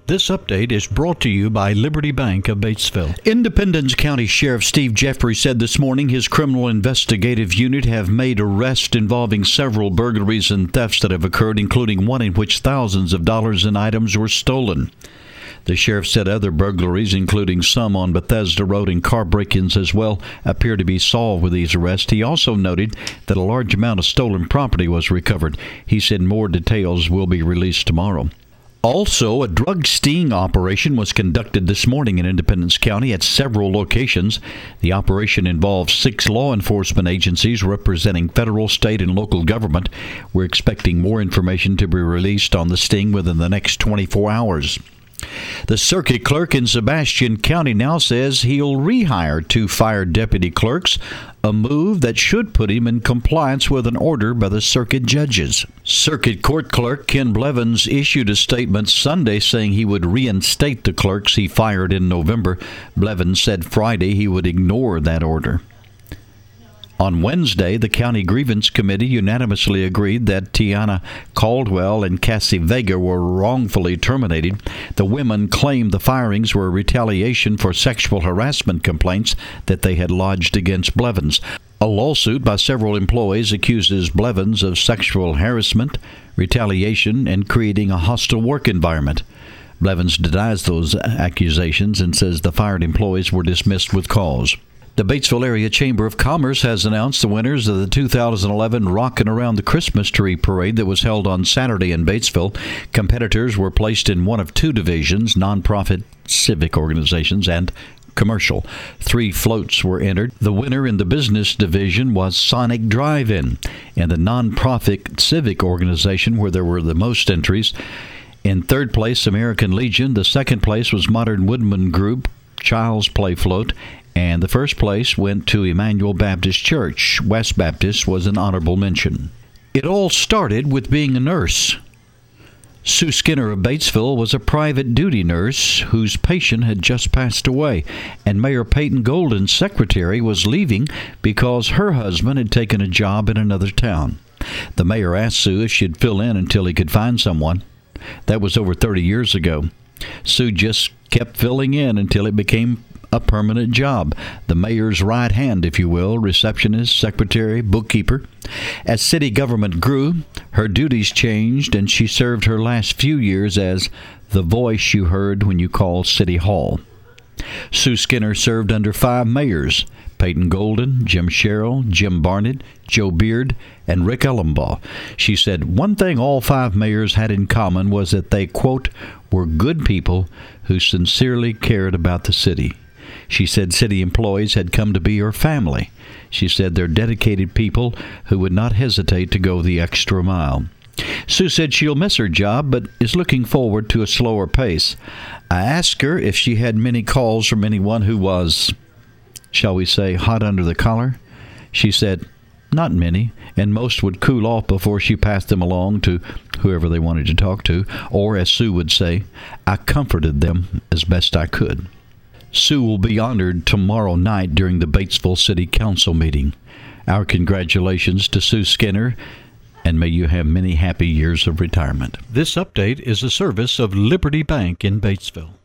This update is brought to you by Liberty Bank of Batesville. Independence County Sheriff Steve Jeffrey said this morning his criminal investigative unit have made arrests involving several burglaries and thefts that have occurred, including one in which thousands of dollars in items were stolen. The sheriff said other burglaries, including some on Bethesda Road and car break-ins as well, appear to be solved with these arrests. He also noted that a large amount of stolen property was recovered. He said more details will be released tomorrow. Also, a drug sting operation was conducted this morning in Independence County at several locations. The operation involved 6 law enforcement agencies representing federal, state, and local government. We're expecting more information to be released on the sting within the next 24 hours. The circuit clerk in Sebastian County now says he'll rehire 2 fired deputy clerks, a move that should put him in compliance with an order by the circuit judges. Circuit Court Clerk Ken Blevins issued a statement Sunday saying he would reinstate the clerks he fired in November. Blevins said Friday he would ignore that order. On Wednesday, the County Grievance Committee unanimously agreed that Tiana Caldwell and Cassie Vega were wrongfully terminated. The women claimed the firings were retaliation for sexual harassment complaints that they had lodged against Blevins. A lawsuit by several employees accuses Blevins of sexual harassment, retaliation, and creating a hostile work environment. Blevins denies those accusations and says the fired employees were dismissed with cause. The Batesville Area Chamber of Commerce has announced the winners of the 2011 Rockin' Around the Christmas Tree Parade that was held on Saturday in Batesville. Competitors were placed in one of 2 divisions, nonprofit civic organizations and commercial. 3 floats were entered. The winner in the business division was Sonic Drive-In. In the nonprofit civic organization, where there were the most entries, in 3rd place, American Legion. The 2nd place was Modern Woodman Group, Child's Play Float, and the 1st place went to Emmanuel Baptist Church. West Baptist was an honorable mention. It all started with being a nurse. Sue Skinner of Batesville was a private duty nurse whose patient had just passed away, and Mayor Peyton Golden's secretary was leaving because her husband had taken a job in another town. The mayor asked Sue if she'd fill in until he could find someone. That was over 30 years ago. Sue just kept filling in until it became a permanent job. The mayor's right hand, if you will, receptionist, secretary, bookkeeper. As city government grew, her duties changed, and she served her last few years as the voice you heard when you called City Hall. Sue Skinner served under 5 mayors: Peyton Golden, Jim Sherrill, Jim Barnett, Joe Beard, and Rick Ellenbaugh. She said one thing all 5 mayors had in common was that they, quote, were good people who sincerely cared about the city. She said city employees had come to be her family. She said they're dedicated people who would not hesitate to go the extra mile. Sue said she'll miss her job, but is looking forward to a slower pace. I asked her if she had many calls from anyone who was, shall we say, hot under the collar. She said, not many, and most would cool off before she passed them along to whoever they wanted to talk to, or, as Sue would say, I comforted them as best I could. Sue will be honored tomorrow night during the Batesville City Council meeting. Our congratulations to Sue Skinner, and may you have many happy years of retirement. This update is a service of Liberty Bank in Batesville.